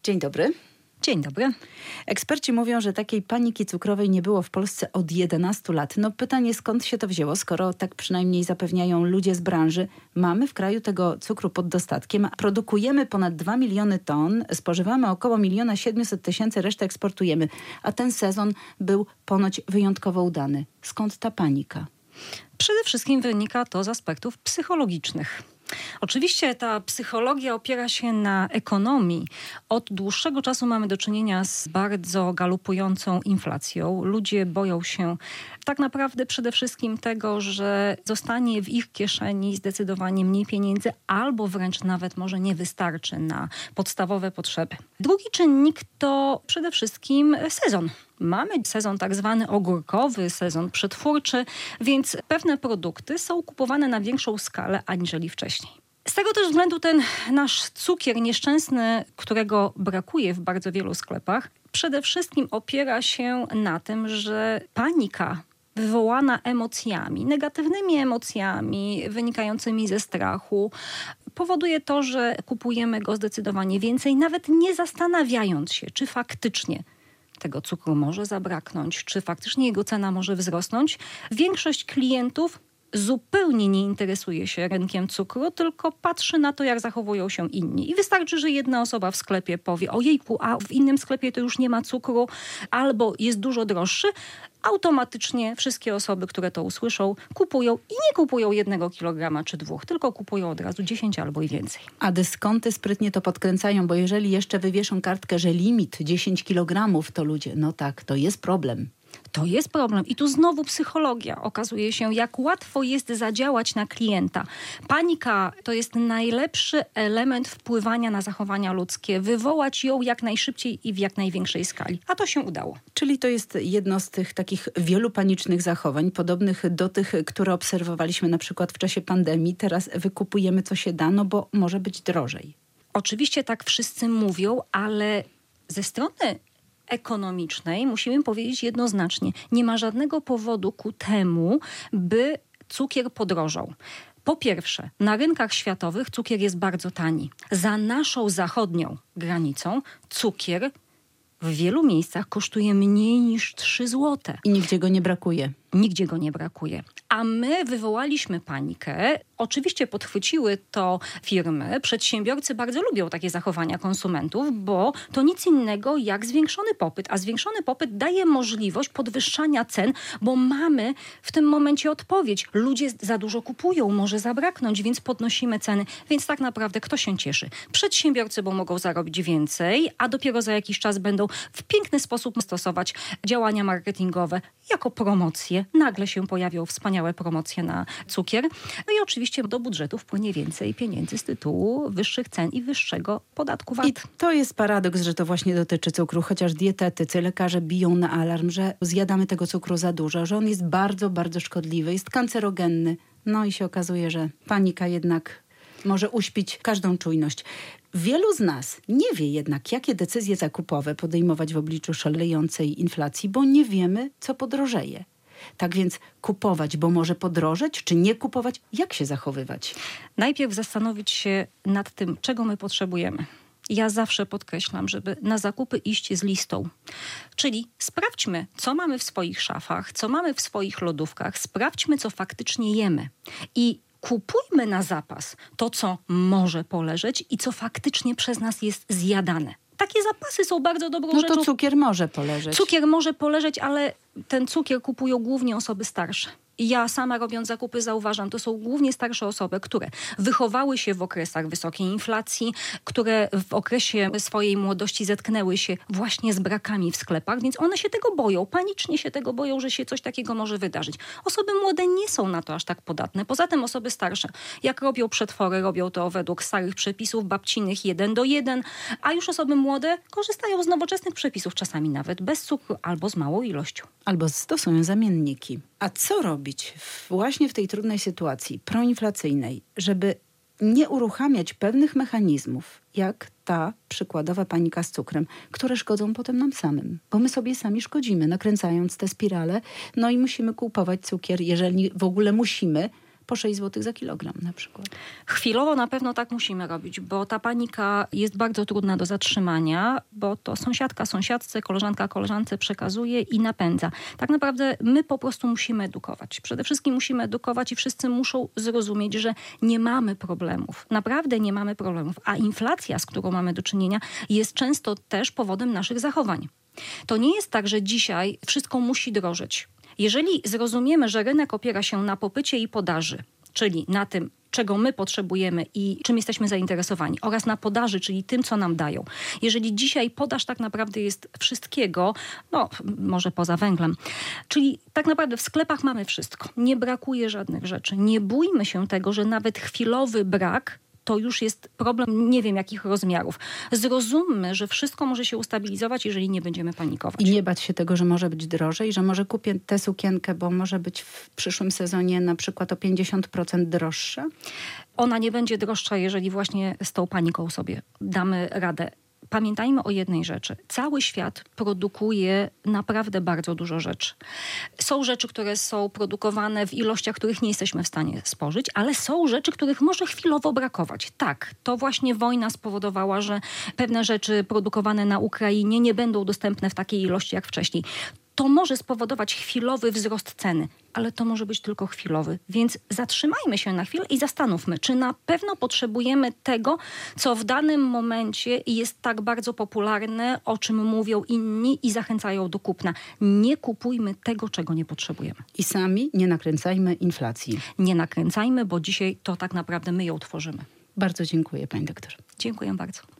Dzień dobry. Dzień dobry. Eksperci mówią, że takiej paniki cukrowej nie było w Polsce od 11 lat. No pytanie, skąd się to wzięło, skoro tak przynajmniej zapewniają ludzie z branży. Mamy w kraju tego cukru pod dostatkiem, produkujemy ponad 2 miliony ton, spożywamy około 1 700 000, resztę eksportujemy. A ten sezon był ponoć wyjątkowo udany. Skąd ta panika? Przede wszystkim wynika to z aspektów psychologicznych. Oczywiście ta psychologia opiera się na ekonomii. Od dłuższego czasu mamy do czynienia z bardzo galopującą inflacją. Ludzie boją się tak naprawdę przede wszystkim tego, że zostanie w ich kieszeni zdecydowanie mniej pieniędzy albo wręcz nawet może nie wystarczy na podstawowe potrzeby. Drugi czynnik to przede wszystkim sezon. Mamy sezon tak zwany ogórkowy, sezon przetwórczy, więc pewne produkty są kupowane na większą skalę aniżeli wcześniej. Z tego też względu ten nasz cukier nieszczęsny, którego brakuje w bardzo wielu sklepach, przede wszystkim opiera się na tym, że panika wywołana emocjami, negatywnymi emocjami wynikającymi ze strachu, powoduje to, że kupujemy go zdecydowanie więcej, nawet nie zastanawiając się, czy faktycznie tego cukru może zabraknąć, czy faktycznie jego cena może wzrosnąć. Większość klientów zupełnie nie interesuje się rynkiem cukru, tylko patrzy na to, jak zachowują się inni. I wystarczy, że jedna osoba w sklepie powie: ojejku, a w innym sklepie to już nie ma cukru, albo jest dużo droższy. Automatycznie wszystkie osoby, które to usłyszą, kupują i nie kupują 1 kilograma czy 2, tylko kupują od razu 10 albo i więcej. A dyskonty sprytnie to podkręcają, bo jeżeli jeszcze wywieszą kartkę, że limit 10 kilogramów, to ludzie, no tak, to jest problem. To jest problem. I tu znowu psychologia. Okazuje się, jak łatwo jest zadziałać na klienta. Panika to jest najlepszy element wpływania na zachowania ludzkie. Wywołać ją jak najszybciej i w jak największej skali. A to się udało. Czyli to jest jedno z tych takich wielu panicznych zachowań, podobnych do tych, które obserwowaliśmy na przykład w czasie pandemii. Teraz wykupujemy co się da, no bo może być drożej. Oczywiście tak wszyscy mówią, ale ze strony ekonomicznej musimy powiedzieć jednoznacznie, nie ma żadnego powodu ku temu, by cukier podrożał. Po pierwsze, na rynkach światowych cukier jest bardzo tani. Za naszą zachodnią granicą cukier w wielu miejscach kosztuje mniej niż 3 złote. I nigdzie go nie brakuje. Nigdzie go nie brakuje. A my wywołaliśmy panikę. Oczywiście podchwyciły to firmy. Przedsiębiorcy bardzo lubią takie zachowania konsumentów, bo to nic innego jak zwiększony popyt. A zwiększony popyt daje możliwość podwyższania cen, bo mamy w tym momencie odpowiedź. Ludzie za dużo kupują, może zabraknąć, więc podnosimy ceny. Więc tak naprawdę kto się cieszy? Przedsiębiorcy, bo mogą zarobić więcej, a dopiero za jakiś czas będą w piękny sposób stosować działania marketingowe jako promocje. Nagle się pojawią wspaniałe promocje na cukier. No i oczywiście do budżetu wpłynie więcej pieniędzy z tytułu wyższych cen i wyższego podatku VAT. I to jest paradoks, że to właśnie dotyczy cukru, chociaż dietetycy, lekarze biją na alarm, że zjadamy tego cukru za dużo, że on jest bardzo, bardzo szkodliwy, jest kancerogenny. No i się okazuje, że panika jednak może uśpić każdą czujność. Wielu z nas nie wie jednak, jakie decyzje zakupowe podejmować w obliczu szalejącej inflacji, bo nie wiemy, co podrożeje. Tak więc kupować, bo może podrożeć, czy nie kupować? Jak się zachowywać? Najpierw zastanowić się nad tym, czego my potrzebujemy. Ja zawsze podkreślam, żeby na zakupy iść z listą. Czyli sprawdźmy, co mamy w swoich szafach, co mamy w swoich lodówkach. Sprawdźmy, co faktycznie jemy. I kupujmy na zapas to, co może poleżeć i co faktycznie przez nas jest zjadane. Takie zapasy są bardzo dobrą rzeczą. No to cukier może poleżeć. Cukier może poleżeć, ale ten cukier kupują głównie osoby starsze. I ja sama robiąc zakupy zauważam, to są głównie starsze osoby, które wychowały się w okresach wysokiej inflacji, które w okresie swojej młodości zetknęły się właśnie z brakami w sklepach, więc one się tego boją, panicznie się tego boją, że się coś takiego może wydarzyć. Osoby młode nie są na to aż tak podatne. Poza tym osoby starsze, jak robią przetwory, robią to według starych przepisów babcinych 1:1, a już osoby młode korzystają z nowoczesnych przepisów, czasami nawet bez cukru albo z małą ilością. Albo stosują zamienniki. A co robić właśnie w tej trudnej sytuacji proinflacyjnej, żeby nie uruchamiać pewnych mechanizmów, jak ta przykładowa panika z cukrem, które szkodzą potem nam samym. Bo my sobie sami szkodzimy, nakręcając te spirale, no i musimy kupować cukier, jeżeli w ogóle musimy, po 6 zł za kilogram na przykład. Chwilowo na pewno tak musimy robić, bo ta panika jest bardzo trudna do zatrzymania, bo to sąsiadka sąsiadce, koleżanka koleżance przekazuje i napędza. Tak naprawdę my po prostu musimy edukować. Przede wszystkim musimy edukować i wszyscy muszą zrozumieć, że nie mamy problemów. Naprawdę nie mamy problemów. A inflacja, z którą mamy do czynienia, jest często też powodem naszych zachowań. To nie jest tak, że dzisiaj wszystko musi drożeć. Jeżeli zrozumiemy, że rynek opiera się na popycie i podaży, czyli na tym, czego my potrzebujemy i czym jesteśmy zainteresowani, oraz na podaży, czyli tym, co nam dają. Jeżeli dzisiaj podaż tak naprawdę jest wszystkiego, no może poza węglem, czyli tak naprawdę w sklepach mamy wszystko. Nie brakuje żadnych rzeczy. Nie bójmy się tego, że nawet chwilowy brak to już jest problem nie wiem jakich rozmiarów. Zrozummy, że wszystko może się ustabilizować, jeżeli nie będziemy panikować. I nie bać się tego, że może być drożej, że może kupię tę sukienkę, bo może być w przyszłym sezonie na przykład o 50% droższa? Ona nie będzie droższa, jeżeli właśnie z tą paniką sobie damy radę. Pamiętajmy o jednej rzeczy. Cały świat produkuje naprawdę bardzo dużo rzeczy. Są rzeczy, które są produkowane w ilościach, których nie jesteśmy w stanie spożyć, ale są rzeczy, których może chwilowo brakować. Tak, to właśnie wojna spowodowała, że pewne rzeczy produkowane na Ukrainie nie będą dostępne w takiej ilości jak wcześniej. To może spowodować chwilowy wzrost ceny, ale to może być tylko chwilowy. Więc zatrzymajmy się na chwilę i zastanówmy, czy na pewno potrzebujemy tego, co w danym momencie jest tak bardzo popularne, o czym mówią inni i zachęcają do kupna. Nie kupujmy tego, czego nie potrzebujemy. I sami nie nakręcajmy inflacji. Nie nakręcajmy, bo dzisiaj to tak naprawdę my ją tworzymy. Bardzo dziękuję, pani doktor. Dziękuję bardzo.